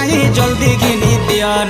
नहीं जल्दी घिनी दियन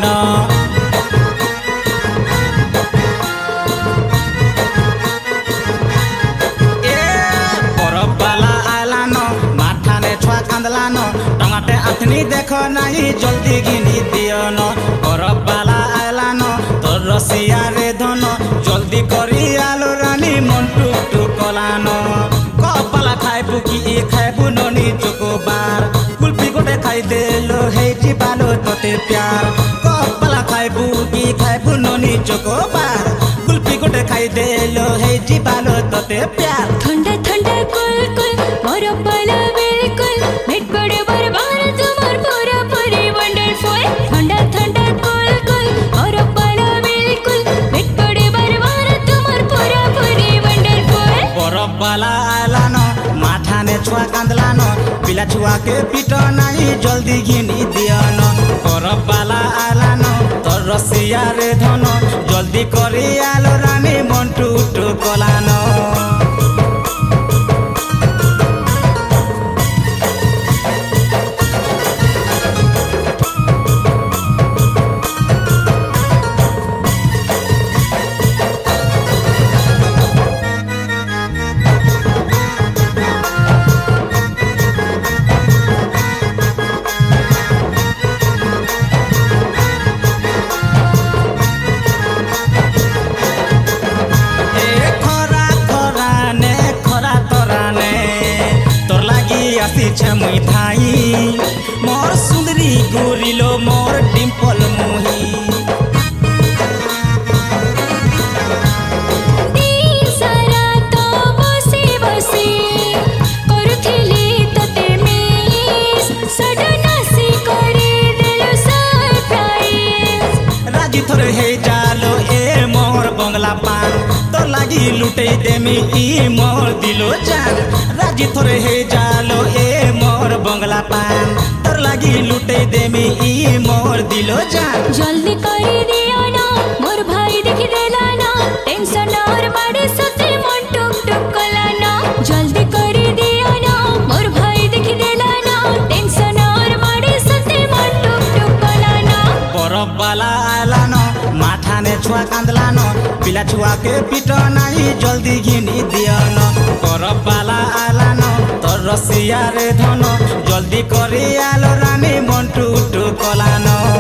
आथनी देखो नहीं जल्दी घिनी दियन परब बाला आलान तोर रसिया रे धन जल्दी करी आलो रानी मन टुक टुक कलान कपाला खाइबु कि खाइबु ननी चोकोबार कुल्फी गोटे खाई देलो हेजी बालो तोते प्यार कपाला खाइबु कि खाइबु ननी चोकोबार कुल्फी गोटे खाई देलो हेजी बालो तोते प्यार ठंडा ठंडा कुल कुल मोर बाला बिल्कुल मिट पड़े बरबार तुम्हार पूरा पूरी वंडरफुल ठंडा ठंडा कुल कुल मोर बाला बिल्कुल मिट पड़े बरबार तुम्हार पूरा पूरी वंडरफुल परब बाला आलान माठाने छुआ कांदलान पिला छुआ के पीट नहीं जल्दी घिनी दियन परब बाला आलान तोर रसिया रे धन जल्दी करी आलो रानी मन टुक टुक कलान मुई भाई मोर सुंदरी गोरिलो मोर डिम्पल मुही दिन सारा तो बसी बसी करुथिली तते मिस सडन आसी करे देलो सरप्राइज राजी थोड़े हे जालो ए मोर बंगला पान तो लागी लुटे देमी ई मोर दिलो जान राजी थोड़े हे जालो ए मोर बंगला पान तोर लागी लुटे देमी ई मोर दिलो जान जल्दी करी दियो ना मोर भाई देखि देला ना टेंशन और बड़े सते मन टुक टुक कला ना जल्दी करी दियो ना मोर भाई देखि देला ना टेंशन और बड़े सते मन टुक टुक कला ना परब बाला आलान माठाने छुआ कांदलान पिला छुआ के पीट नहीं जल्दी घिनी दियन परब बाला आलान तोर रसिया रे धन जल्दी करी आलो रानी मन टुक टुक कलान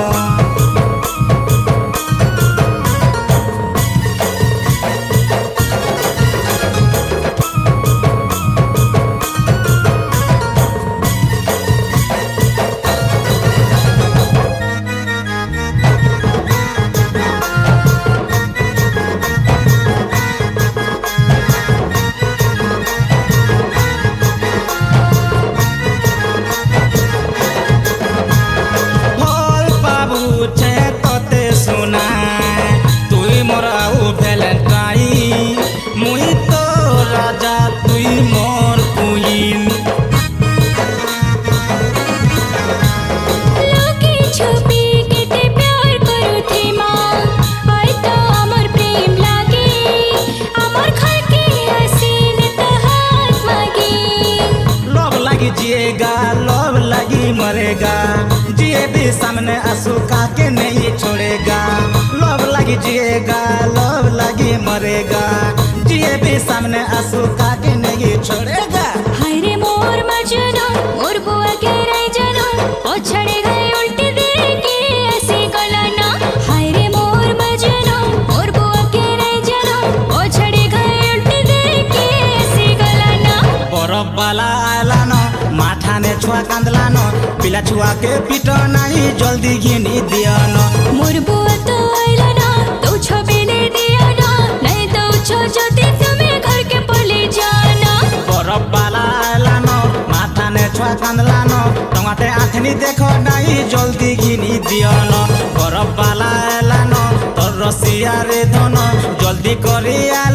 जिएगा लव लगी मरेगा जिए भी सामने आंसू का के नहीं छोड़ेगा लव लगी जिएगा लव लगी मरेगा जिए भी सामने आंसू का के नहीं छोड़ेगा हाय रे मोर मजनू मोर बुआ के रह जनू पछड़े गए उल्टी देगी ऐसी गलाना हाय रे मोर मजनू मोर बुआ के रह जनू पछड़े गए उल्टी देगी ऐसी गलाना परब बाला आलान माठाने छुआ कांदलान पिला छुआ के पीट नहीं जल्दी घिनी दियन मोर बुआ तो आइला ना तो छबिने दिया ना नहीं तो छो जदी तुम्हें घर के पले जाना परब बाला आलान माठाने छुआ कांदलान टमाटे आथनी देखो नहीं जल्दी घिनी दियन परब बाला आलान तोर रसिया रे धन जल्दी करी